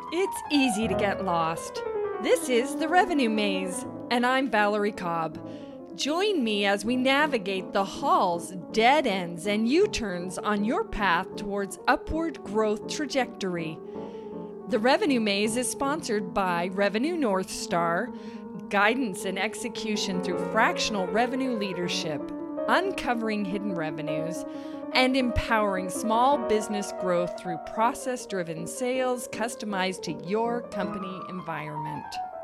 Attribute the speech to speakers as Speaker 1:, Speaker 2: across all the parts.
Speaker 1: It's easy to get lost. This is the Revenue Maze, and I'm Valerie Cobb. Join me as we navigate the halls, dead ends, and U-turns on your path towards upward growth trajectory. The Revenue Maze is sponsored by Revenue North Star, guidance and execution through fractional revenue leadership, uncovering hidden revenues, and empowering small business growth through process-driven sales customized to your company environment.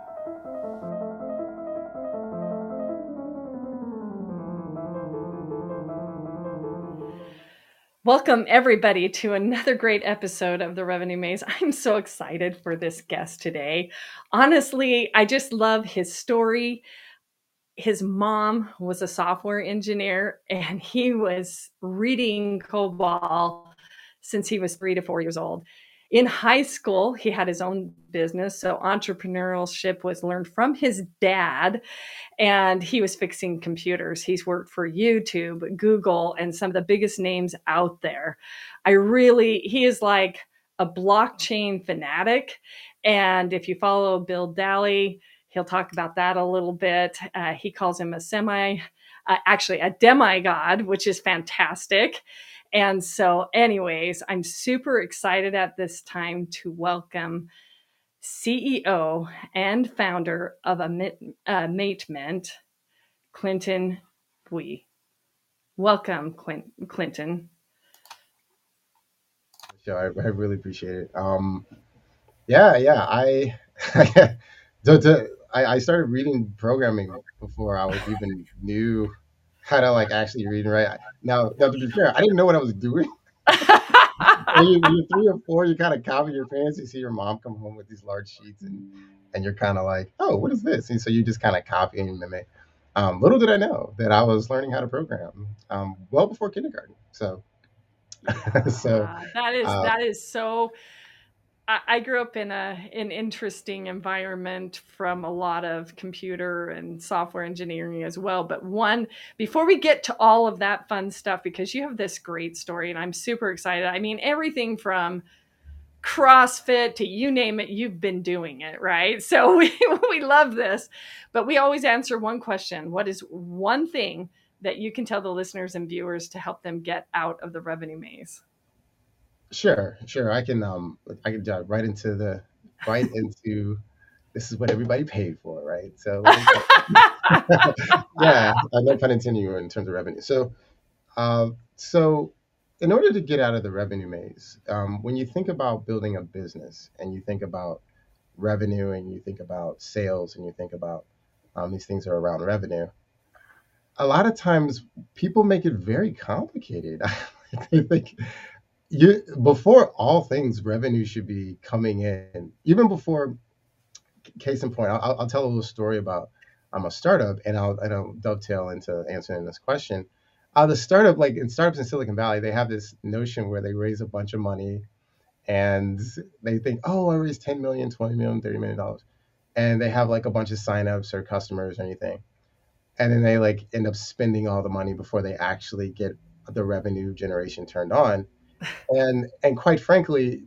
Speaker 1: Welcome, everybody, to another great episode of the Revenue Maze. I'm so excited for this guest today. Honestly, I just love his story. His mom was a software engineer, and he was reading COBOL since he was 3 to 4 years old. In high school, he had his own business, so entrepreneurship was learned from his dad, and he was fixing computers. He's worked for YouTube, Google, and some of the biggest names out there. He is like a blockchain fanatic, and if you follow Bill Daly, he'll talk about that a little bit. He calls him a demigod, which is fantastic. And so, anyways, I'm super excited at this time to welcome CEO and founder of Matemint, Clinton Bui. Welcome, Clinton.
Speaker 2: Sure, I really appreciate it. I I started reading programming before I was even knew how to like actually read and write. Now to be fair, I didn't know what I was doing. When you're 3 or 4, you kind of copy your parents. You see your mom come home with these large sheets, and you're kind of like, oh, what is this? And so you just kind of copy and mimic. Little did I know that I was learning how to program well before kindergarten. So, so uh,
Speaker 1: That is so. I grew up in an interesting environment from a lot of computer and software engineering as well. But before we get to all of that fun stuff, because you have this great story and I'm super excited. I mean, everything from CrossFit to you name it, you've been doing it, right? So we love this. But we always answer one question. What is one thing that you can tell the listeners and viewers to help them get out of the revenue maze?
Speaker 2: sure. I can dive right into this is what everybody paid for, right? So let me yeah, no pun intended in terms of revenue. So in order to get out of the revenue maze, when you think about building a business and you think about revenue and you think about sales and you think about these things are around revenue, a lot of times people make it very complicated. They think before all things, revenue should be coming in. Even before, case in point, I'll tell a little story about a startup, and I'll dovetail into answering this question. The startup, like in startups in Silicon Valley, they have this notion where they raise a bunch of money and they think, oh, I raised 10 million, 20 million, $30 million. And they have like a bunch of signups or customers or anything. And then they like end up spending all the money before they actually get the revenue generation turned on. And quite frankly,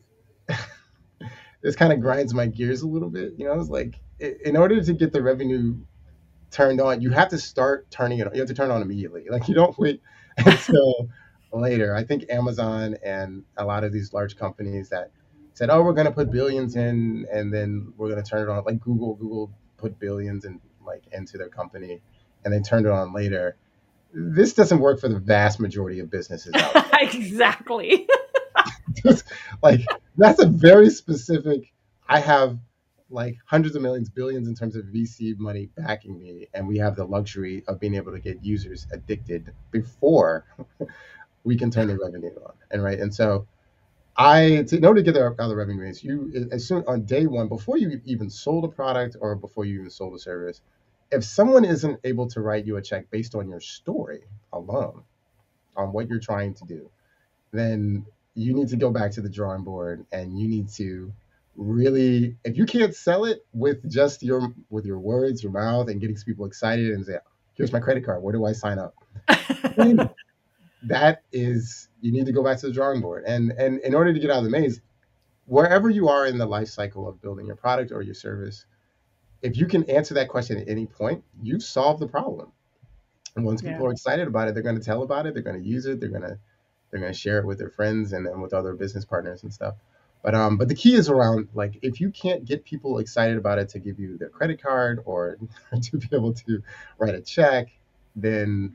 Speaker 2: this kind of grinds my gears a little bit. It's like in order to get the revenue turned on, you have to start turning it on. You have to turn it on immediately. Like you don't wait until later. I think Amazon and a lot of these large companies that said, "Oh, we're going to put billions in, and then we're going to turn it on." Like Google put billions in like into their company, and then turned it on later. This doesn't work for the vast majority of businesses out there.
Speaker 1: Exactly.
Speaker 2: Like that's a very specific. I have like hundreds of millions, billions in terms of VC money backing me, and we have the luxury of being able to get users addicted before we can turn the revenue on. And right, and so in order to get out of the revenue rates, you as soon on day one, before you even sold a product or before you even sold a service, if someone isn't able to write you a check based on your story alone, on what you're trying to do, then you need to go back to the drawing board and you need to really, if you can't sell it with just your words, your mouth, and getting people excited and say, here's my credit card, where do I sign up, then that is, you need to go back to the drawing board. And in order to get out of the maze, wherever you are in the life cycle of building your product or your service, if you can answer that question at any point, you've solved the problem. And once
Speaker 1: Yeah.
Speaker 2: people are excited about it, they're going to tell about it, they're going to use it, they're going to share it with their friends and then with other business partners and stuff. But the key is around, like, if you can't get people excited about it to give you their credit card or to be able to write a check, then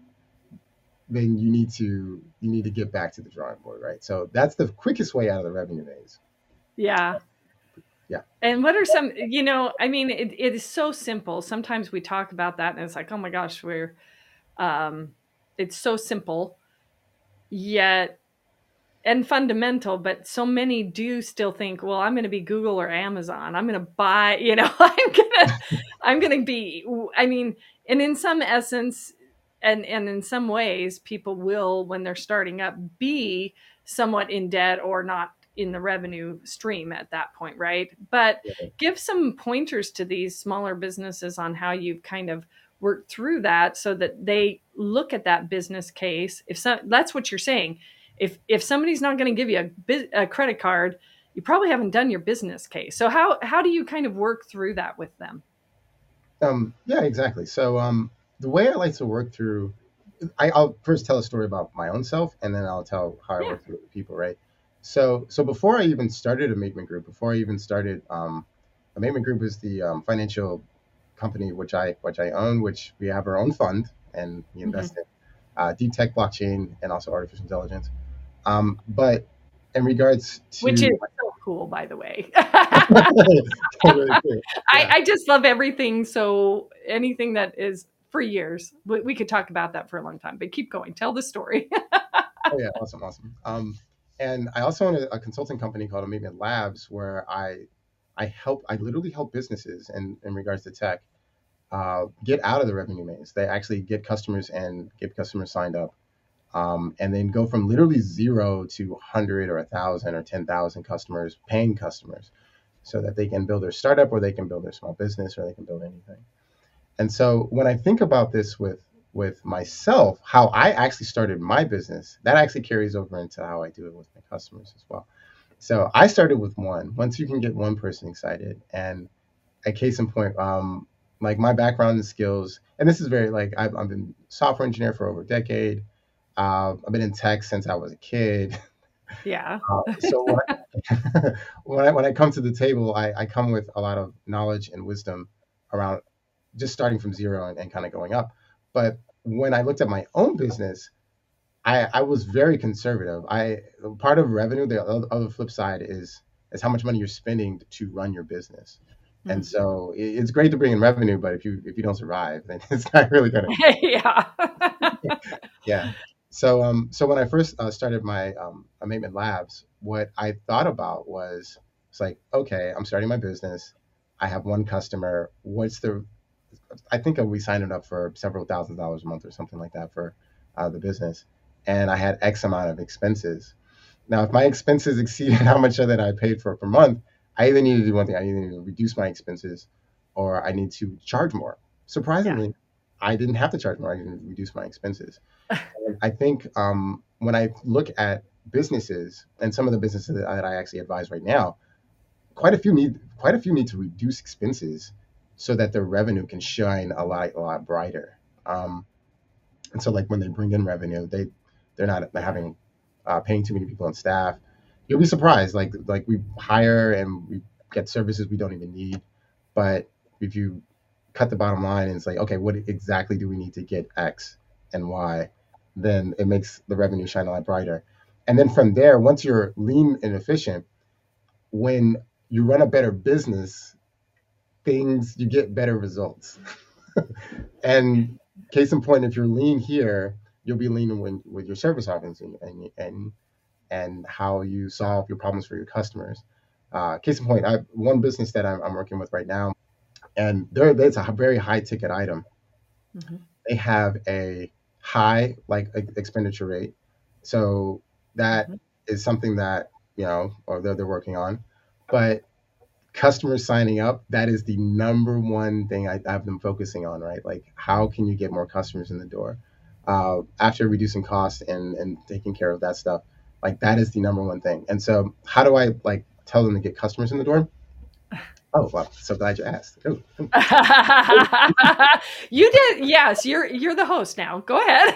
Speaker 2: you need to get back to the drawing board, right? So that's the quickest way out of the revenue maze.
Speaker 1: Yeah.
Speaker 2: Yeah.
Speaker 1: And what are some, I mean, it is so simple. Sometimes we talk about that and it's like, oh my gosh, um, it's so simple, yet, and fundamental, but so many do still think, well, I'm going to be Google or Amazon. I'm going to buy, I'm going to be, I mean, and in some essence, and in some ways, people will, when they're starting up, be somewhat in debt or not in the revenue stream at that point, right? But
Speaker 2: Yeah.
Speaker 1: give some pointers to these smaller businesses on how you've kind of worked through that so that they look at that business case. If so, that's what you're saying. If somebody's not going to give you a credit card, you probably haven't done your business case. So how do you kind of work through that with them?
Speaker 2: Yeah, exactly. So the way I like to work through, I'll first tell a story about my own self, and then I'll tell how I
Speaker 1: Yeah.
Speaker 2: work through other people, right? So before I even started a Makeman Group, before I even started, a Makeman Group is the financial company which I own, which we have our own fund and we
Speaker 1: Mm-hmm.
Speaker 2: invest in deep tech, blockchain, and also artificial intelligence. But in regards
Speaker 1: Which is
Speaker 2: to
Speaker 1: so cool, by the way.
Speaker 2: really cool, yeah.
Speaker 1: I just love everything. So anything that is for years, we could talk about that for a long time. But keep going. Tell the story.
Speaker 2: Oh yeah, awesome, awesome. And I also own a consulting company called Amiga Labs, where I literally help businesses in regards to tech get out of the revenue maze. They actually get customers and get customers signed up, and then go from literally zero to 100 or 1,000 or 10,000 customers, paying customers, so that they can build their startup or they can build their small business or they can build anything. And so when I think about this with myself, how I actually started my business, that actually carries over into how I do it with my customers as well. So I started with one. Once you can get one person excited, and a case in point, like my background and skills, and this is very like I've been software engineer for over a decade. I've been in tech since I was a kid.
Speaker 1: Yeah.
Speaker 2: So when I come to the table, I come with a lot of knowledge and wisdom around just starting from zero and kind of going up. But when I looked at my own business, I was very conservative. I Part of revenue, the other flip side is how much money you're spending to run your business. And
Speaker 1: Mhm.
Speaker 2: so it's great to bring in revenue, but if you don't survive, then it's not really gonna.
Speaker 1: Yeah.
Speaker 2: Yeah. So when I first started my Abatement Labs, what I thought about was it's like, okay, I'm starting my business. I have one customer. I think we signed it up for several $1,000s a month or something like that for the business, and I had X amount of expenses. Now, if my expenses exceeded how much of that I paid for per month, I either need to do one thing. I either need to reduce my expenses, or I need to charge more.
Speaker 1: Yeah.
Speaker 2: Surprisingly, I didn't have to charge more. I didn't reduce my expenses. And I think when I look at businesses and some of the businesses that I actually advise right now, quite a few need to reduce expenses so that their revenue can shine a lot brighter. And so, like when they bring in revenue, they're not
Speaker 1: Yeah.
Speaker 2: having paying too many people on staff. You'll be surprised. Like we hire and we get services we don't even need, but if you cut the bottom line and say, okay, what exactly do we need to get X and Y, then it makes the revenue shine a lot brighter. And then from there, once you're lean and efficient, when you run a better business, things you get better results. And case in point, if you're lean here, you'll be lean with your service offerings and how you solve your problems for your customers. Case in point, I have one business that I'm working with right now, and there's a very high ticket item.
Speaker 1: Mhm.
Speaker 2: They have a high expenditure rate, so that
Speaker 1: Mhm.
Speaker 2: is something that or they're working on. But customers signing up, that is the number one thing I have them focusing on, right? Like, how can you get more customers in the door after reducing costs and taking care of that stuff? Like, that is the number one thing. And so, how do I like? tell them to get customers in the door? Oh, well, so glad you asked. Oh,
Speaker 1: You did. Yes, you're the host now. Go ahead.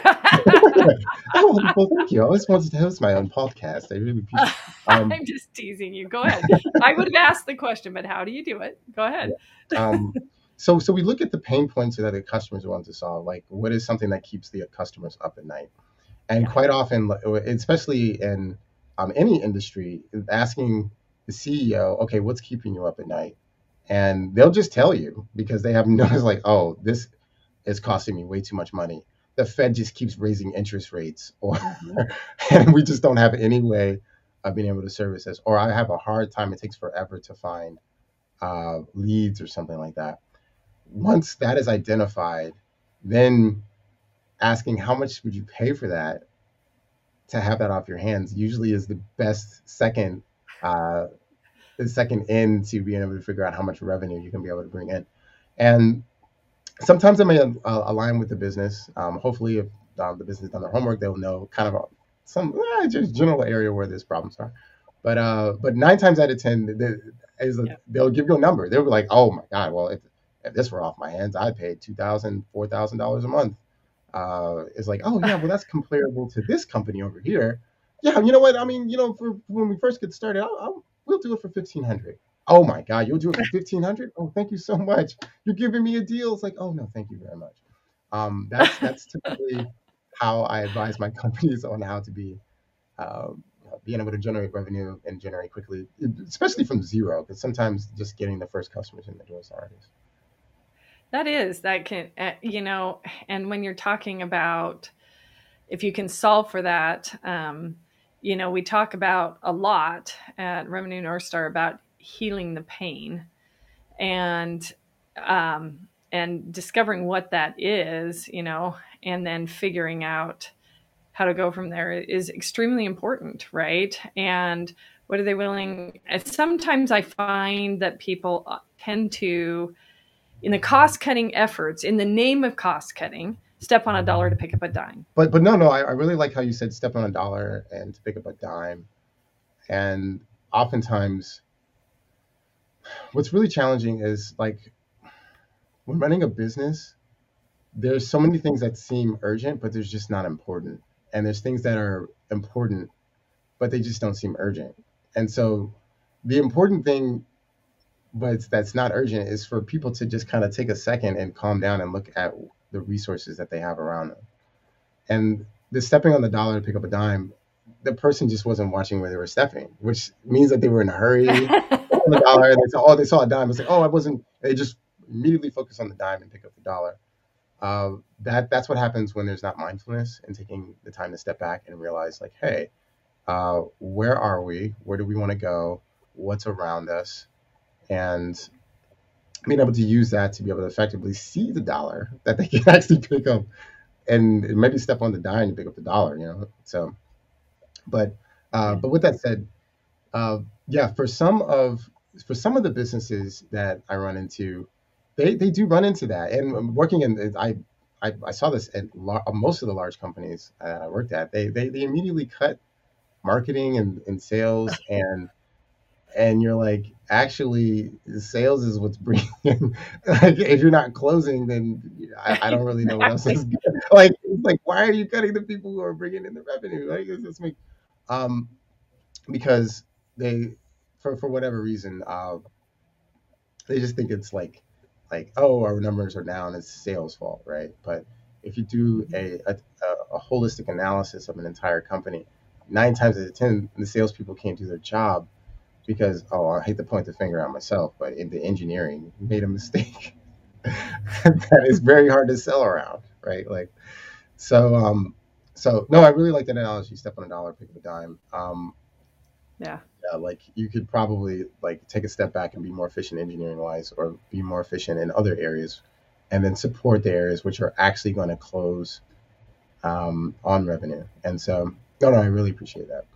Speaker 2: oh, well, thank you. I always wanted to host my own podcast. I really appreciate it.
Speaker 1: I'm just teasing you. Go ahead. I would have asked the question, but how do you do it? Go
Speaker 2: Yeah.
Speaker 1: ahead.
Speaker 2: Um, so we look at the pain points that the customers want to solve. Like, what is something that keeps the customers up at night? And
Speaker 1: Yeah.
Speaker 2: quite often, especially in any industry, asking the CEO, okay, what's keeping you up at night? And they'll just tell you because they have noticed, like, oh, this is costing me way too much money. The Fed just keeps raising interest rates, or
Speaker 1: Mhm.
Speaker 2: and we just don't have any way of being able to service this. Or I have a hard time; it takes forever to find leads or something like that. Once that is identified, then asking how much would you pay for that to have that off your hands usually is the best uh, second in to being able to figure out how much revenue you can be able to bring in. And sometimes it may align with the business. Hopefully, if the business has done their homework, they'll know kind of some just general area where these problems are. But 9 times out of ten,
Speaker 1: Yeah.
Speaker 2: they'll give you a number. They'll be like, "Oh my God, well if this were off my hands, I'd pay $2,000, $4,000 a month." It's like, "Oh yeah, well that's comparable to this company over here." Yeah, you know what? I mean, for when we first get started, we'll do it for 1,500. Oh my God, you'll do it for 1,500? Oh, thank you so much. You're giving me a deal. It's like, oh no, thank you very much. That's typically how I advise my companies on how to be being able to generate revenue and generate quickly, especially from zero, because sometimes just getting the first customers in the door is the hardest.
Speaker 1: That can, and when you're talking about if you can solve for that, we talk about a lot at Revenue North Star about healing the pain and discovering what that is, and then figuring out how to go from there is extremely important, right? And what are they willing? Sometimes I find that people tend to, in the cost cutting efforts, in the name of cost cutting, step on a dollar to pick up a dime.
Speaker 2: But no, no, I really like how you said step on a dollar and to pick up a dime. And oftentimes, what's really challenging is like when running a business, there's so many things that seem urgent, but there's just not important. And there's things that are important, but they just don't seem urgent. And so the important thing, but that's not urgent, is for people to just kind of take a second and calm down and look at the resources that they have around them. And the stepping on the dollar to pick up a dime, the person just wasn't watching where they were stepping, which means that they were in a hurry. On the dollar, and they saw a dime. It's like, oh, I wasn't. They just immediately focus on the dime and pick up the dollar. That's what happens when there's not mindfulness and taking the time to step back and realize, like, hey, where are we? Where do we want to go? What's around us? And being able to use that to be able to effectively see the dollar that they can actually pick up and maybe step on the dime and pick up the dollar. So, but
Speaker 1: Yeah.
Speaker 2: but with that said, uh, yeah, for some of the businesses that I run into, they do run into that. And working in, I saw this at most of the large companies that I worked at. They immediately cut marketing and sales, and you're like, actually, sales is what's bringing in. Like, if you're not closing, then I don't really know what else is
Speaker 1: Exactly.
Speaker 2: good. Like, it's like, why are you cutting the people who are bringing in the revenue? Like, it's make um because they, for whatever reason, they just think it's like, oh, our numbers are down, it's sales fault, right? But if you do a holistic analysis of an entire company, 9 times out of 10 the salespeople can't do their job because, oh, I hate to point the finger at myself, but in the engineering made a mistake that is very hard to sell around, right? Like, so so no, I really like that analogy, step on a dollar, pick up a dime.
Speaker 1: Yeah.
Speaker 2: Yeah, like you could probably like take a step back and be more efficient engineering wise, or be more efficient in other areas, and then support the areas which are actually going to close on revenue. And so, no, no, I really appreciate that.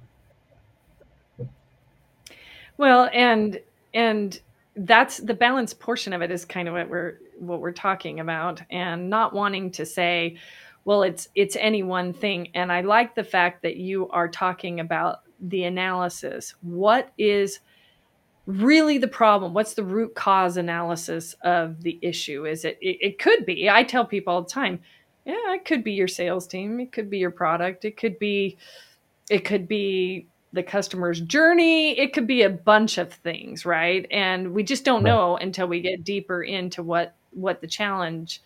Speaker 1: Well, and that's the balance portion of it is kind of what we're talking about, and not wanting to say, well, it's any one thing. And I like the fact that you are talking about the analysis. What is really the problem? What's the root cause analysis of the issue? It could be, I tell people all the time, yeah, it could be your sales team, it could be your product, it could be the customer's journey, it could be a bunch of things, right? And we just don't
Speaker 2: Right.
Speaker 1: know until we get deeper into what the challenge,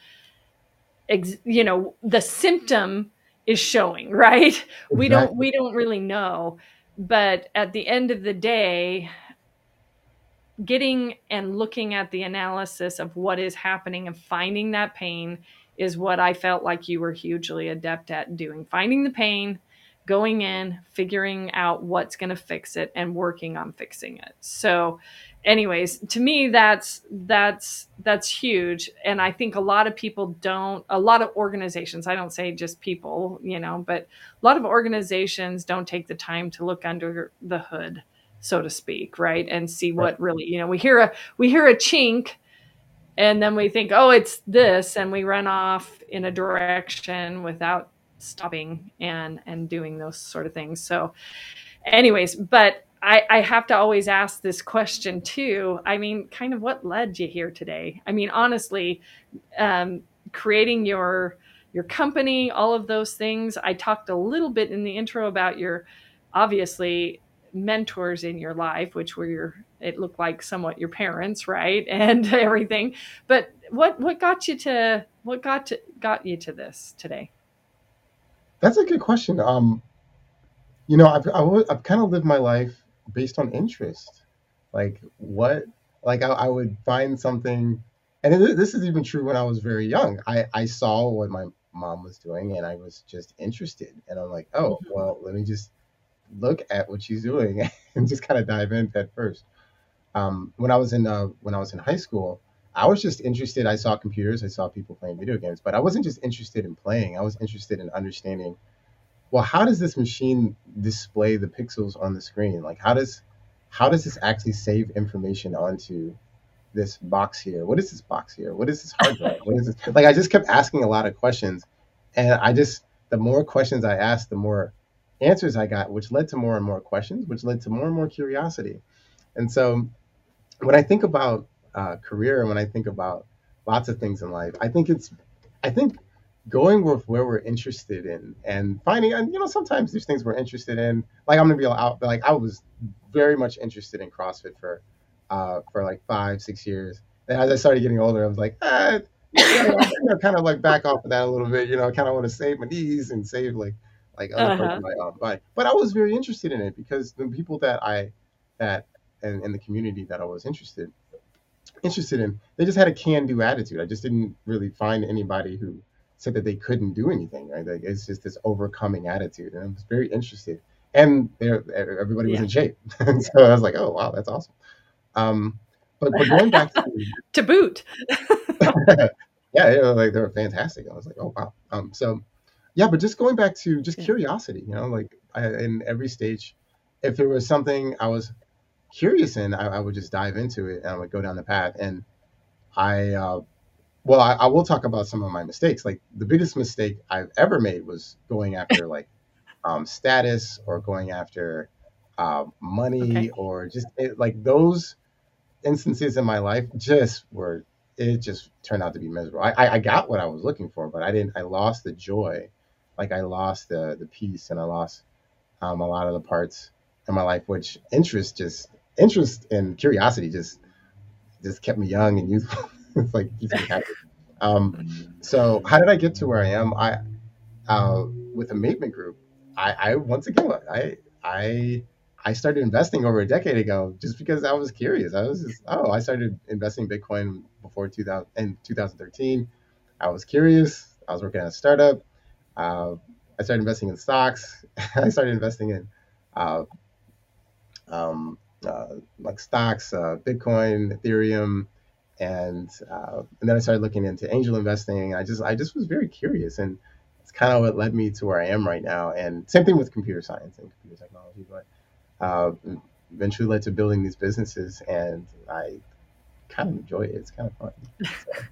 Speaker 1: the symptom is showing, right? we don't
Speaker 2: Exactly.
Speaker 1: we don't really know. But at the end of the day, getting and looking at the analysis of what is happening and finding that pain is what I felt like you were hugely adept at doing. Finding the pain, going in, figuring out what's going to fix it, and working on fixing it. So, anyways, to me, that's huge. And I think a lot of people don't. A lot of organizations, I don't say just people, but a lot of organizations don't take the time to look under the hood, so to speak, right? And see
Speaker 2: Right.
Speaker 1: what really, we hear a chink, and then we think, oh, it's this, and we run off in a direction without stopping and doing those sort of things. So, anyways, but I have to always ask this question too. I mean, kind of what led you here today? I mean, honestly, um, creating your company, all of those things. I talked a little bit in the intro about your, obviously, mentors in your life, which were it looked like somewhat your parents, right? And everything. But what got you to this today?
Speaker 2: That's a good question. I've kind of lived my life based on interest. Like what, like I would find something, and this is even true when I was very young. I saw what my mom was doing, and I was just interested. And I'm like, oh,
Speaker 1: Mhm.
Speaker 2: well, let me just look at what she's doing and just kind of dive in at first. When I was in high school, I was just interested. I saw computers, I saw people playing video games, but I wasn't just interested in playing. I was interested in understanding, well, how does this machine display the pixels on the screen? Like, how does this actually save information onto this box here? What is this box here? What is this hard drive? What is this? Like, I just kept asking a lot of questions, and the more questions I asked, the more answers I got, which led to more and more questions, which led to more and more curiosity. And so, when I think about career, and when I think about lots of things in life, I think going with where we're interested in and finding, and sometimes there's things we're interested in. Like I'm gonna be out, like I was very much interested in CrossFit for like 5, 6 years. And as I started getting older, I was like, maybe kind of like back off of that a little bit. I kind of want to save my knees and save like other parts of
Speaker 1: Uh-huh.
Speaker 2: my body. But I was very interested in it because the people that and in the community that I was interested in, they just had a can-do attitude. I just didn't really find anybody who said that they couldn't do anything. Right? Like it's just this overcoming attitude, and I was very interested. And everybody was
Speaker 1: Yeah.
Speaker 2: in shape, and so I was like, "Oh wow, that's awesome." Um, but going back to
Speaker 1: To boot.
Speaker 2: yeah, like they were fantastic. I was like, "Oh wow." So yeah, but just going back to just
Speaker 1: Yeah.
Speaker 2: curiosity, like in every stage, if there was something I was curious in, I would just dive into it and I would go down the path. And I, well, I will talk about some of my mistakes. Like the biggest mistake I've ever made was going after like status or going after money
Speaker 1: Okay.
Speaker 2: or just like those instances in my life it just turned out to be miserable. I got what I was looking for, but I lost the joy. Like I lost the peace and I lost a lot of the parts in my life, which interest and curiosity just kept me young and youthful. It's like keeps me happy. So how did I get to where I am? With the Mateman Group, I once again I I started investing over a decade ago just because I was curious. I started investing in Bitcoin before 2000 in 2013. I was curious. I was working at a startup. Uh, I started investing in stocks. I started investing in uh, like stocks, Bitcoin, Ethereum, and then I started looking into angel investing. I just was very curious, and it's kind of what led me to where I am right now. And same thing with computer science and computer technology, but uh, eventually led to building these businesses, and I kind of enjoy it. It's kind of fun. So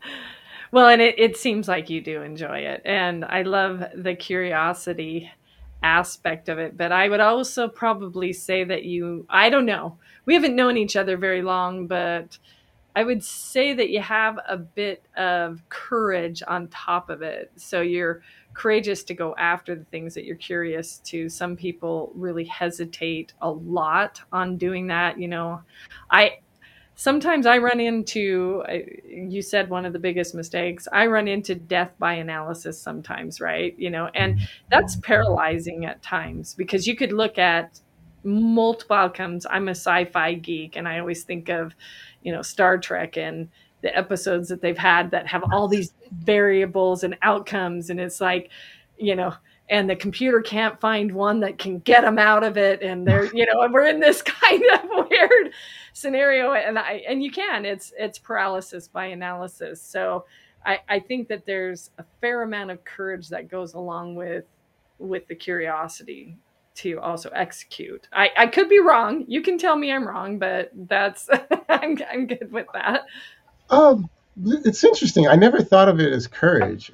Speaker 1: Well, and it seems like you do enjoy it. And I love the curiosity. aspect of it. But I would also probably say that I don't know, we haven't known each other very long, but I would say that you have a bit of courage on top of it. So you're courageous to go after the things that you're curious to. Some people really hesitate a lot on doing that. I sometimes I run into, you said one of the biggest mistakes, I run into death by analysis sometimes, right? And that's paralyzing at times because you could look at multiple outcomes. I'm a sci-fi geek and I always think of, Star Trek and the episodes that they've had that have all these variables and outcomes. And it's like, you know, and the computer can't find one that can get them out of it. And and we're in this kind of weird scenario. And you can, it's paralysis by analysis. So I think that there's a fair amount of courage that goes along with the curiosity to also execute. I could be wrong. You can tell me I'm wrong, but that's I'm good with that.
Speaker 2: Um, it's interesting. I never thought of it as courage.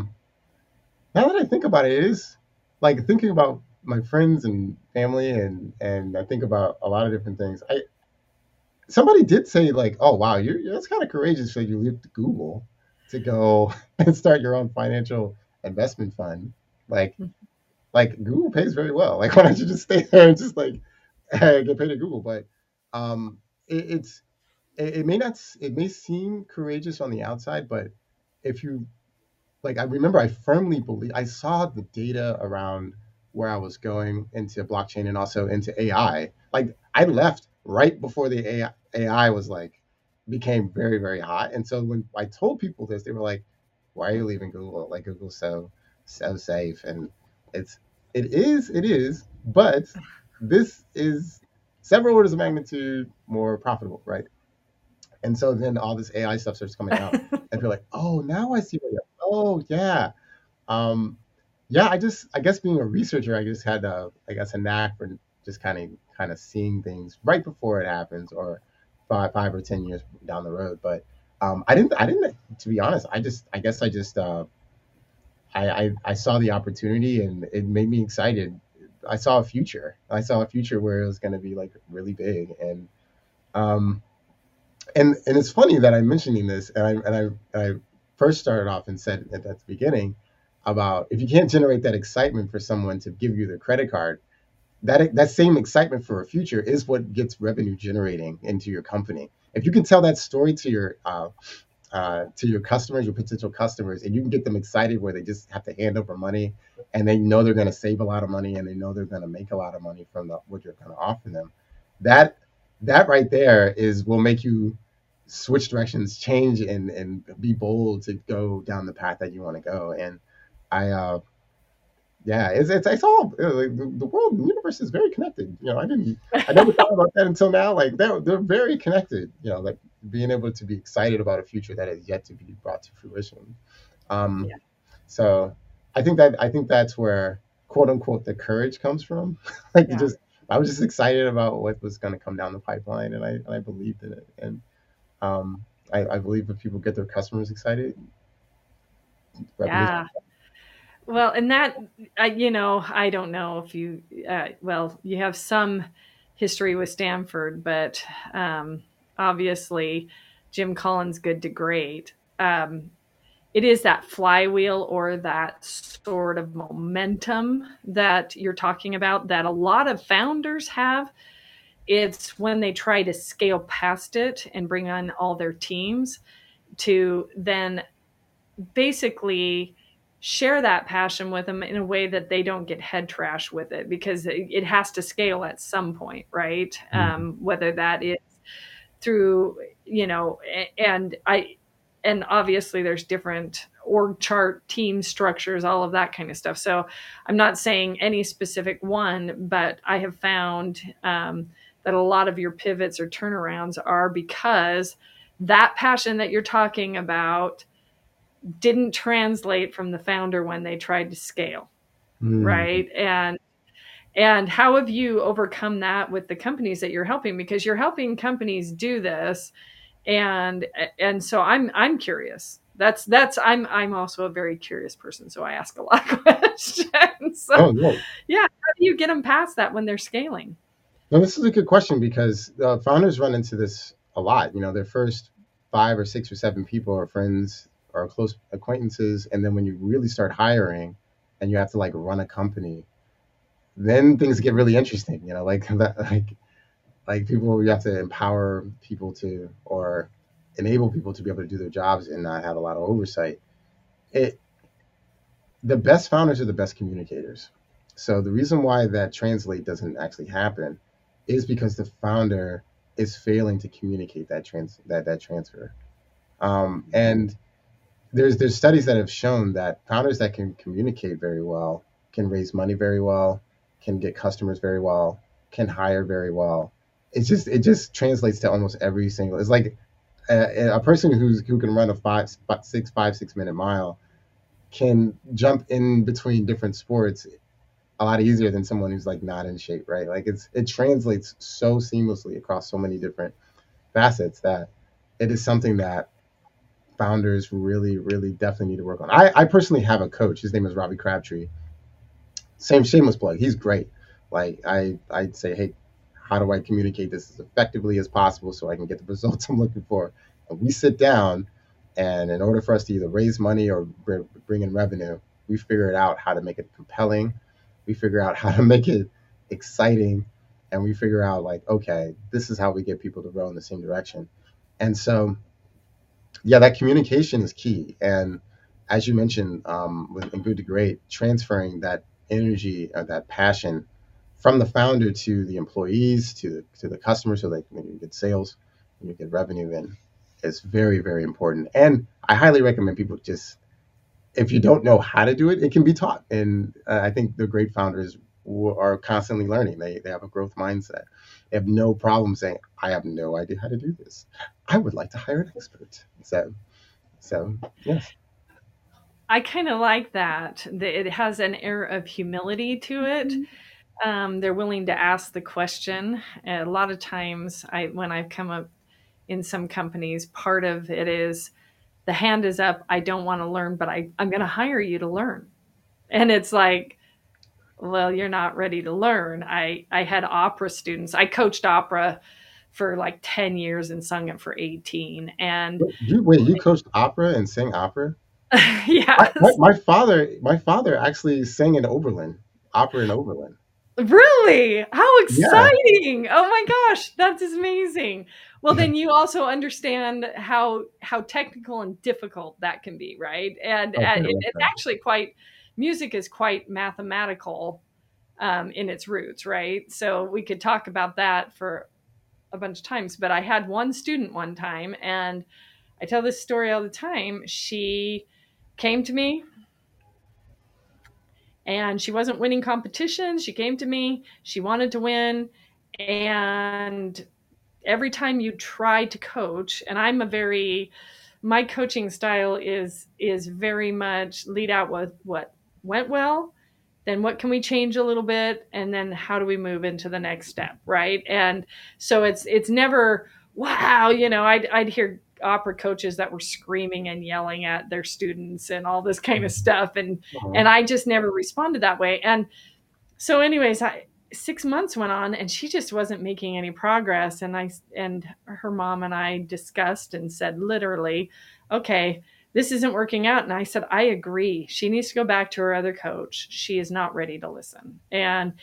Speaker 2: Now that I think about it, it is like thinking about my friends and family, and I think about a lot of different things. I Somebody did say like, "Oh wow, that's kind of courageous that you left Google to go and start your own financial investment fund." Like like Google pays very well. Like why don't you just stay there and just like get paid at Google? But um, it's it may not it may seem courageous on the outside, but if you like, I remember I firmly believe I saw the data around where I was going into blockchain and also into AI. Like I left right before the AI was like became very very hot, and so when I told people this, they were like, "Why are you leaving Google? Like Google's so safe." And it's it is, but this is several orders of magnitude more profitable, right? And so then all this AI stuff starts coming out, and you're like, "Oh, now I see where you're. Oh, yeah." Um, yeah, I guess being a researcher, I just had I guess a knack for just kind of seeing things right before it happens, or 5 or 10 years down the road. But I didn't, to be honest. I guess I just, I saw the opportunity and it made me excited. I saw a future. I saw a future where it was going to be like really big, um, and it's funny that I'm mentioning this, and I first started off and said at the beginning about if you can't generate that excitement for someone to give you their credit card, that same excitement for a future is what gets revenue generating into your company. If you can tell that story to your customers, your potential customers, and you can get them excited where they just have to hand over money, and they know they're going to save a lot of money, and they know they're going to make a lot of money from what you're going to offer them. That that right there is will make you switch directions, change, and be bold to go down the path that you want to go. And I yeah, it's all like the world, the universe is very connected. I never thought about that until now. Like they're very connected. Like being able to be excited about a future that is yet to be brought to fruition. Um,
Speaker 1: Yeah.
Speaker 2: so I think that's where quote unquote the courage comes from. Like you
Speaker 1: Yeah.
Speaker 2: just I was just excited about what was going to come down the pipeline, and I believed in it. And I believe if people get their customers excited, revenues.
Speaker 1: Yeah. Well, and that, I don't know if well, you have some history with Stanford, but obviously Jim Collins, Good to Great. It is that flywheel or that sort of momentum that you're talking about that a lot of founders have. It's when they try to scale past it and bring on all their teams to then basically share that passion with them in a way that they don't get head trash with it because it has to scale at some point, right? Whether that is through, and and obviously there's different org chart, team structures, all of that kind of stuff. So I'm not saying any specific one, but I have found that a lot of your pivots or turnarounds are because that passion that you're talking about didn't translate from the founder when they tried to scale,
Speaker 2: Mm.
Speaker 1: right? And how have you overcome that with the companies that you're helping? Because you're helping companies do this, and so I'm curious. I'm also a very curious person, so I ask a lot of questions. So
Speaker 2: Oh no,
Speaker 1: yeah, how do you get them past that when they're scaling?
Speaker 2: no, this is a good question because founders run into this a lot. You know, their first 5 or 6 or 7 people are friends or close acquaintances, and then when you really start hiring, and you have to like run a company, then things get really interesting. You know, like that, like people, you have to empower people to or enable people to be able to do their jobs and not have a lot of oversight. It The best founders are the best communicators. So the reason why that translate doesn't actually happen is because the founder is failing to communicate that transfer. And there's studies that have shown that founders that can communicate very well can raise money very well, can get customers very well, can hire very well. It just translates to almost every single. It's like a person who can run a 5 6 minute mile can jump in between different sports a lot easier than someone who's like not in shape, right? Like it translates so seamlessly across so many different facets that it is something that founders really, really definitely need to work on. I personally have a coach. His name is Robbie Crabtree. Same shameless plug. He's great. Like I'd say, hey, how do I communicate this as effectively as possible so I can get the results I'm looking for? And we sit down, and in order for us to either raise money or bring in revenue, we figure out how to make it compelling. We figure out how to make it exciting, and we figure out like, okay, this is how we get people to row in the same direction. And so yeah, that communication is key. And as you mentioned, with in Good to Great, transferring that energy or that passion from the founder to the employees to the customer, so that when you get sales, when you get revenue in, is very very important. And I highly recommend people just, if you don't know how to do it, it can be taught. And I think the great founders are constantly learning. They have a growth mindset. They have no problem saying, I have no idea how to do this. I would like to hire an expert. So yes.
Speaker 1: I kind of like that. It has an air of humility to it. They're willing to ask the question. A lot of times, when I've come up in some companies, part of it is the hand is up. I don't want to learn, but I'm going to hire you to learn. And it's like, well, you're not ready to learn. I had opera students. I coached opera for like 10 years and sung it for 18. And
Speaker 2: You coached opera and sang opera?
Speaker 1: yes,
Speaker 2: My father actually sang in Oberlin, opera in Oberlin.
Speaker 1: really? How
Speaker 2: Yeah.
Speaker 1: exciting. Oh my gosh, that's amazing. Well, then you also understand how technical and difficult that can be, right? And
Speaker 2: Oh, very much
Speaker 1: it's
Speaker 2: so.
Speaker 1: actually quite music is quite mathematical in its roots, right? So we could talk about that for a bunch of times, but I had one student one time, and I tell this story all the time. She came to me and she wasn't winning competitions. She came to me, she wanted to win. And every time you try to coach, and my coaching style is very much lead out with what went well, then what can we change a little bit, and then how do we move into the next step, right? And so it's never wow. I'd hear opera coaches that were screaming and yelling at their students and all this kind of stuff, and
Speaker 2: Mhm.
Speaker 1: I just never responded that way. And so anyways, 6 months went on and she just wasn't making any progress, and her mom and I discussed and said literally, okay, this isn't working out. And I said, I agree, she needs to go back to her other coach. She is not ready to listen. And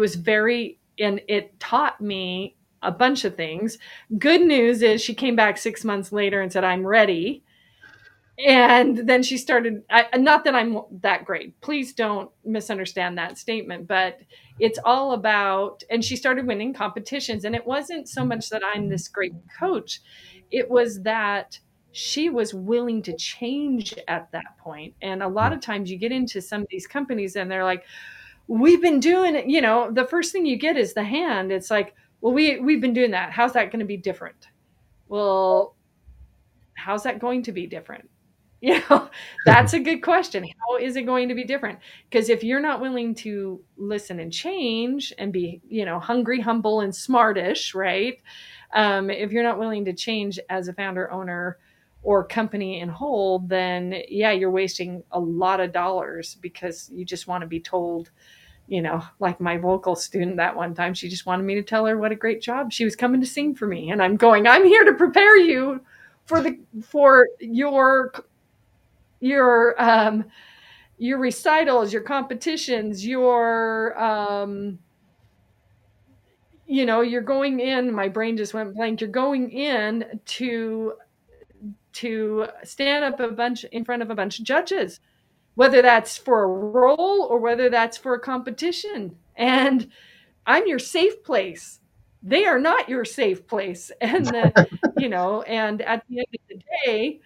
Speaker 1: it taught me a bunch of things. Good news is she came back 6 months later and said, I'm ready. And then she started, not that I'm that great, please don't misunderstand that statement, but it's all about, and she started winning competitions. And it wasn't so much that I'm this great coach, it was that she was willing to change at that point. And a lot of times you get into some of these companies and they're like, we've been doing it, the first thing you get is the hand. It's like, well, we've been doing that, how's that going to be different? Well, how's that going to be different? You know, that's a good question. How is it going to be different? Because if you're not willing to listen and change and be, hungry, humble, and smartish, right? If you're not willing to change as a founder owner, or company in whole, then yeah, you're wasting a lot of dollars because you just want to be told, like my vocal student that one time, she just wanted me to tell her what a great job she was coming to sing for me. And I'm going, I'm here to prepare you for your your recitals, your competitions, you're going in, my brain just went blank. You're going in to stand up in front of a bunch of judges, whether that's for a role or whether that's for a competition. And I'm your safe place. They are not your safe place. And at the end of the day,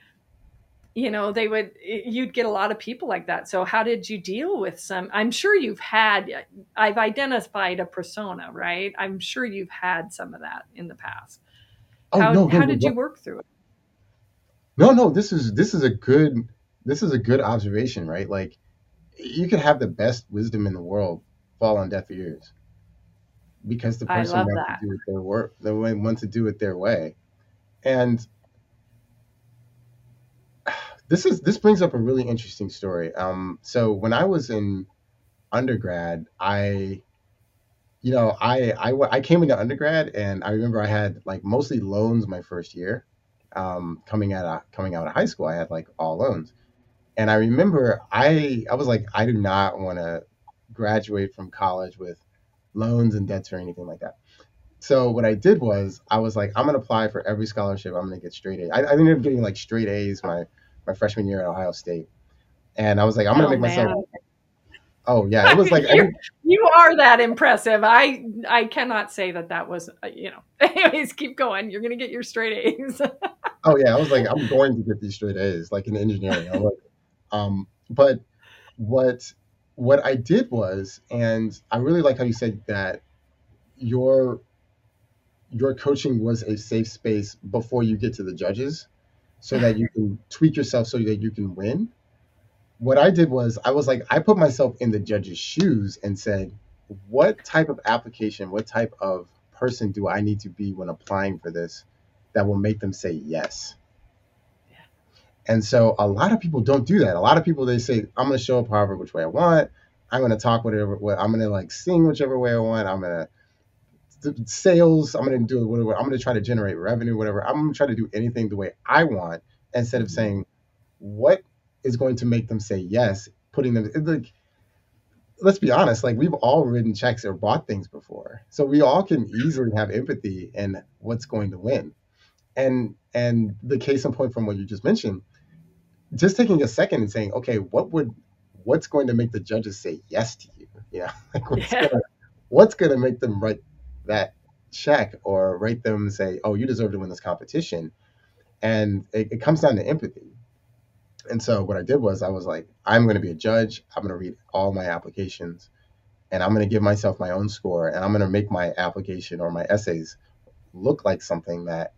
Speaker 1: you'd get a lot of people like that. So how did you deal with some? I'm sure I've identified a persona, right? I'm sure you've had some of that in the past.
Speaker 2: Oh no, no,
Speaker 1: How
Speaker 2: no,
Speaker 1: did you
Speaker 2: no,
Speaker 1: work through it?
Speaker 2: no, no. This is a good observation, right? Like you could have the best wisdom in the world fall on deaf ears because the
Speaker 1: I
Speaker 2: person
Speaker 1: love
Speaker 2: wants to
Speaker 1: that.
Speaker 2: do it their work, they want to do it their way. And this brings up a really interesting story. So when I was in undergrad, I came into undergrad, and I remember I had like mostly loans my first year. Coming out of high school, I had like all loans, and I remember I was like, I do not want to graduate from college with loans and debts or anything like that. So what I did was I was like, I'm gonna apply for every scholarship. I'm gonna get straight A's. I ended up getting like straight A's my freshman year at Ohio State, and I was like, I'm gonna
Speaker 1: Oh
Speaker 2: make myself.
Speaker 1: man.
Speaker 2: Oh yeah, it was like
Speaker 1: You are that impressive. I cannot say that was, anyways, keep going. You're going to get your straight A's.
Speaker 2: oh yeah, I was like, I'm going to get these straight A's, like in engineering. I'm like, but what what I did was, and I really like how you said that your your coaching was a safe space before you get to the judges, so that you can tweak yourself so that you can win. What I did was I was like, I put myself in the judge's shoes and said, what type of application, what type of person do I need to be when applying for this that will make them say yes? And so a lot of people don't do that. A lot of people, they say, I'm going to show up however which way I want. I'm going to talk whatever, I'm going to like sing whichever way I want. I'm going to sales. I'm going to do whatever. I'm going to try to generate revenue, whatever. I'm going to try to do anything the way I want instead of saying what is going to make them say yes, putting them like, let's be honest, like we've all written checks or bought things before. So we all can easily have empathy in what's going to win. And the case in point from what you just mentioned, just taking a second and saying, okay, what's going to make the judges say yes to you? Like
Speaker 1: Yeah.
Speaker 2: what's gonna make them write that check or write them say, oh, you deserve to win this competition. And it comes down to empathy. And so what I did was I was like, I'm going to be a judge. I'm going to read all my applications, and I'm going to give myself my own score, and I'm going to make my application or my essays look like something that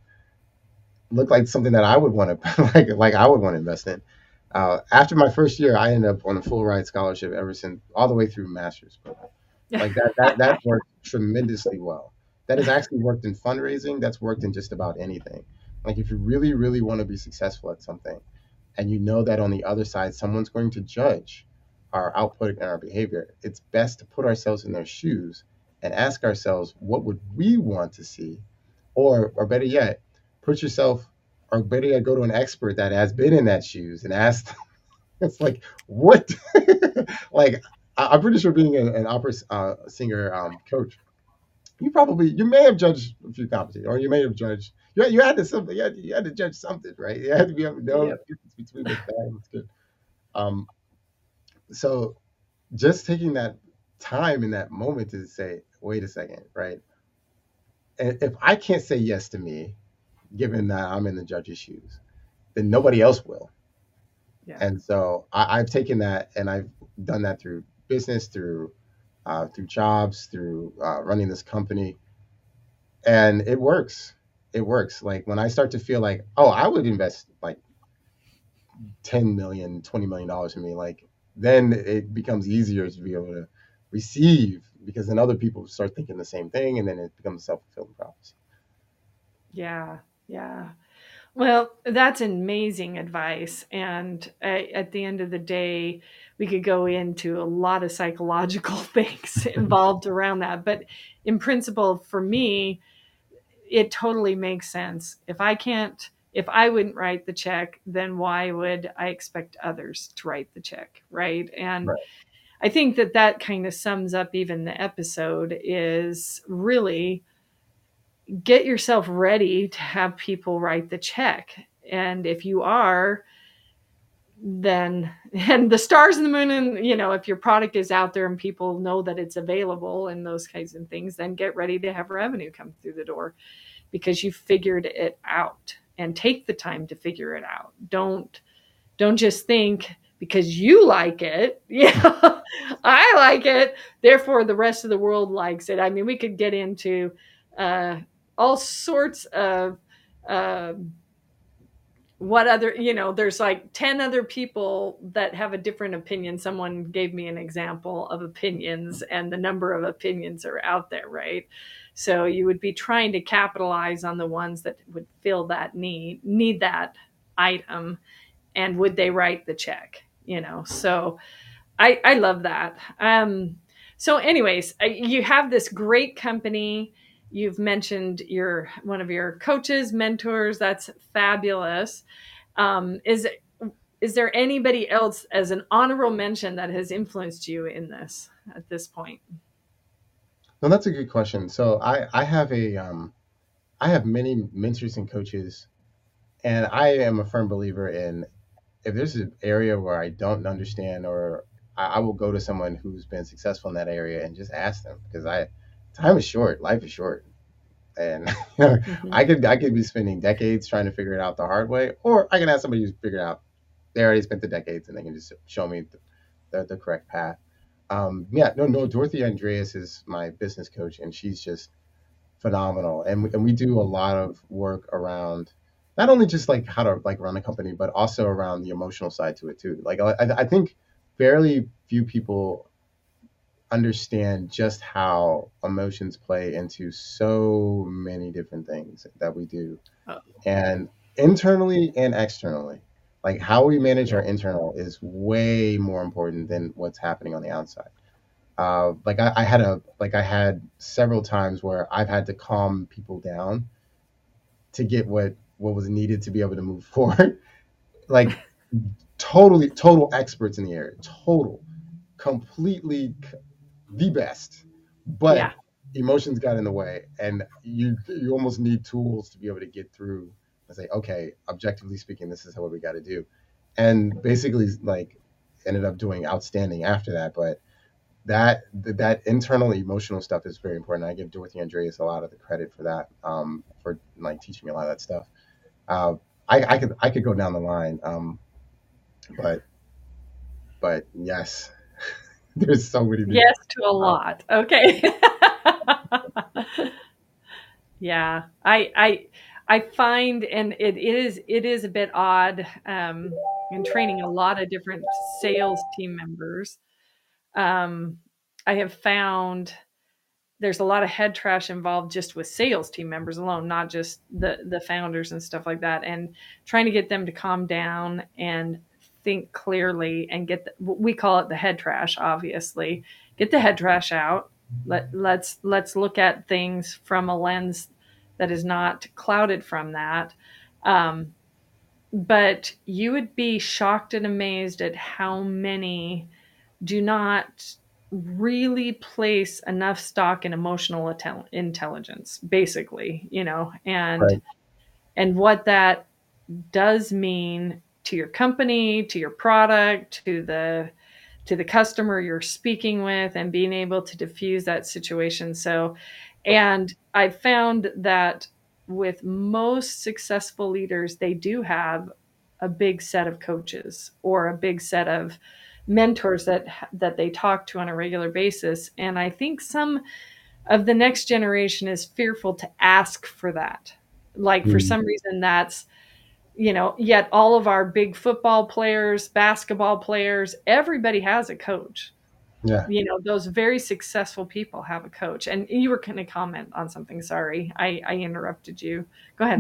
Speaker 2: I would want to like I would want to invest in. After my first year, I ended up on a full ride scholarship ever since, all the way through master's program. Like that worked tremendously well. That has actually worked in fundraising. That's worked in just about anything. Like if you really, really want to be successful at something, and you know that on the other side someone's going to judge our output and our behavior, it's best to put ourselves in their shoes and ask ourselves, what would we want to see? Or better yet, put yourself, or better yet, go to an expert that has been in that shoes and ask. It's like, what? Like, I'm pretty sure being an opera singer coach, you may have judged a few competitions, or you may have judged. You had to something. You had to judge something, right? You had to be able to know the
Speaker 1: Yep.
Speaker 2: difference between the bad and good. Um, so just taking that time in that moment to say, wait a second, right? And if I can't say yes to me, given that I'm in the judge's shoes, then nobody else will.
Speaker 1: Yeah.
Speaker 2: And so I've taken that, and I've done that through business, through jobs, through running this company, and it works. It works. Like when I start to feel like, oh, I would invest like 10 million, $20 million in me, like then it becomes easier to be able to receive, because then other people start thinking the same thing, and then it becomes a self fulfilling prophecy.
Speaker 1: Yeah. Yeah. Well, that's amazing advice. And at the end of the day, we could go into a lot of psychological things involved around that. But in principle, for me, it totally makes sense. If I wouldn't write the check, then why would I expect others to write the check? Right. And
Speaker 2: Right.
Speaker 1: I think that that kind of sums up even the episode is really get yourself ready to have people write the check. And if you are, then and the stars and the moon, and if your product is out there and people know that it's available and those kinds of things, then get ready to have revenue come through the door because you figured it out, and take the time to figure it out. Don't just think because you like it, yeah, I like it, therefore the rest of the world likes it. I mean, we could get into uh, all sorts of uh, what other, there's like 10 other people that have a different opinion. Someone gave me an example of opinions, and the number of opinions are out there, right? So you would be trying to capitalize on the ones that would fill that need that item, and would they write the check, so I love that. So anyways, you have this great company. You've mentioned your one of your coaches, mentors. That's fabulous. Is there anybody else as an honorable mention that has influenced you in this at this point?
Speaker 2: No, that's a good question. So I have many mentors and coaches, and I am a firm believer in if there's an area where I don't understand, or I will go to someone who's been successful in that area and just ask them, because I time is short, life is short, and
Speaker 1: Mm-hmm.
Speaker 2: I could be spending decades trying to figure it out the hard way, or I can ask somebody who's figured it out. They already spent the decades, and they can just show me the correct path. Yeah, no. Dorothy Andreas is my business coach, and she's just phenomenal. And we do a lot of work around not only just like how to like run a company, but also around the emotional side to it too. Like I think fairly few people understand just how emotions play into so many different things that we do,
Speaker 1: Oh,
Speaker 2: and internally and externally. Like how we manage our internal is way more important than what's happening on the outside. Like I had several times where I've had to calm people down to get what was needed to be able to move forward. Like total experts in the area, completely the best,
Speaker 1: yeah.
Speaker 2: but emotions got in the way, and you almost need tools to be able to get through and say, okay, objectively speaking, this is what we got to do, and basically like ended up doing outstanding after that. But that internal emotional stuff is very important. I give Dorothy Andreas a lot of the credit for that, for like teaching me a lot of that stuff. Uh, I could go down the line, but yes, there's so many people.
Speaker 1: Yes to a lot. Okay. Yeah, I find, and it is a bit odd, in training a lot of different sales team members. Um, I have found there's a lot of head trash involved just with sales team members alone, not just the founders and stuff like that. And trying to get them to calm down and think clearly and we call it the head trash, obviously. Get the head trash out. Let's look at things from a lens that is not clouded from that. Um, but you would be shocked and amazed at how many do not really place enough stock in emotional intelligence, basically, and
Speaker 2: Right.
Speaker 1: what that does mean to your company, to your product, to the customer you're speaking with, and being able to diffuse that situation. So, and I found that with most successful leaders, they do have a big set of coaches or a big set of mentors that they talk to on a regular basis. And I think some of the next generation is fearful to ask for that. Like for
Speaker 2: Mm,
Speaker 1: some reason that's, yet all of our big football players, basketball players, everybody has a coach.
Speaker 2: yeah.
Speaker 1: Those very successful people have a coach. And you were going to comment on something. Sorry, I interrupted you. Go ahead.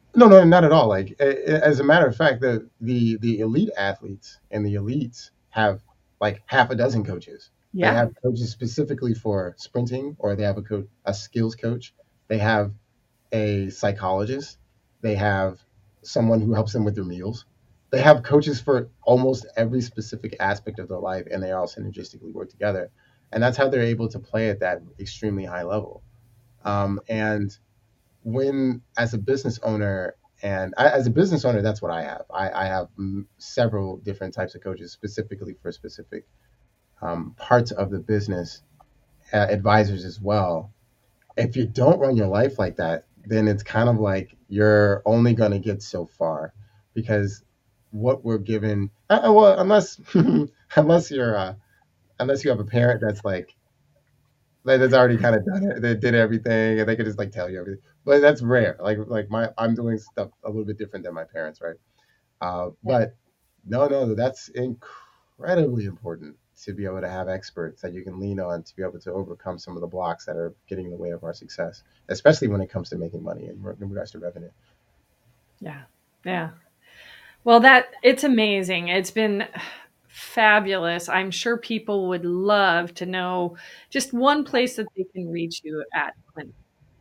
Speaker 2: No, no, not at all. Like as a matter of fact, the elite athletes and the elites have like half a dozen coaches. They
Speaker 1: Yeah.
Speaker 2: have coaches specifically for sprinting, or they have a skills coach. They have a psychologist. They have someone who helps them with their meals. They have coaches for almost every specific aspect of their life, and they all synergistically work together. And that's how they're able to play at that extremely high level. And when, as a business owner, as a business owner, that's what I have. I have several different types of coaches specifically for specific parts of the business, advisors as well. If you don't run your life like that, then it's kind of like you're only going to get so far, because what we're given, well, unless you're unless you have a parent that's that's already kind of done it, they did everything, and they could just like tell you everything. But that's rare. I'm doing stuff a little bit different than my parents, right? But no, no, that's incredibly important to be able to have experts that you can lean on to be able to overcome some of the blocks that are getting in the way of our success, especially when it comes to making money in regards to revenue.
Speaker 1: Yeah. Yeah. Well, that it's amazing. It's been fabulous. I'm sure people would love to know just one place that they can reach you at, Clinton.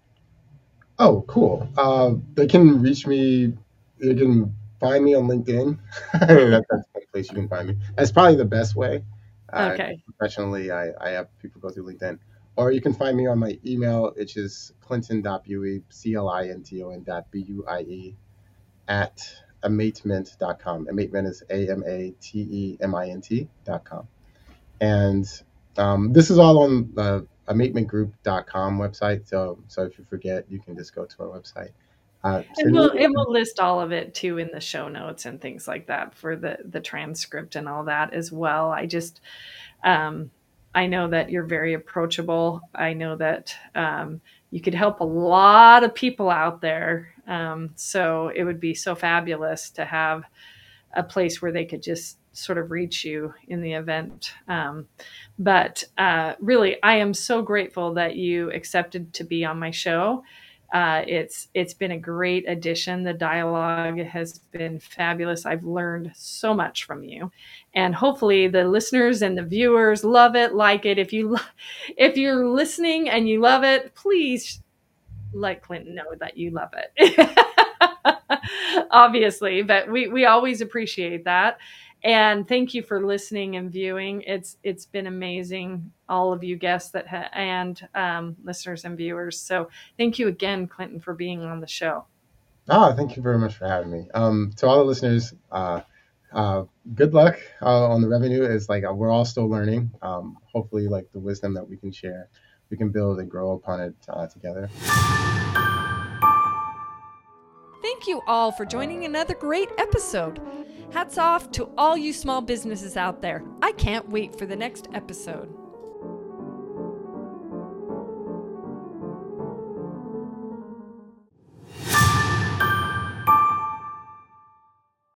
Speaker 2: Oh, cool. They can reach me. They can find me on LinkedIn. That's one place you can find me. That's probably the best way.
Speaker 1: Okay.
Speaker 2: Professionally, I have people go through LinkedIn. Or you can find me on my email, which is clinton.buie, clinton.buie, at amatement.com. Amatement is AMATEMINT.com. And this is all on the amatementgroup.com website. So if you forget, you can just go to our website.
Speaker 1: And
Speaker 2: Send me.
Speaker 1: we'll list all of it too in the show notes and things like that for the transcript and all that as well. Um, I know that you're very approachable. I know that you could help a lot of people out there. So it would be so fabulous to have a place where they could just sort of reach you in the event. But really, I am so grateful that you accepted to be on my show. It's been a great addition. The dialogue has been fabulous. I've learned so much from you, and hopefully the listeners and the viewers love it, like it. If you're listening and you love it, please let Clinton know that you love it. Obviously, but we always appreciate that. And thank you for listening and viewing. It's been amazing, all of you guests and listeners and viewers. So thank you again, Clinton, for being on the show.
Speaker 2: Thank you very much for having me. To all the listeners, uh, good luck on the revenue. Is like we're all still learning. Hopefully, like the wisdom that we can share, we can build and grow upon it together.
Speaker 1: Thank you all for joining another great episode. Hats off to all you small businesses out there. I can't wait for the next episode.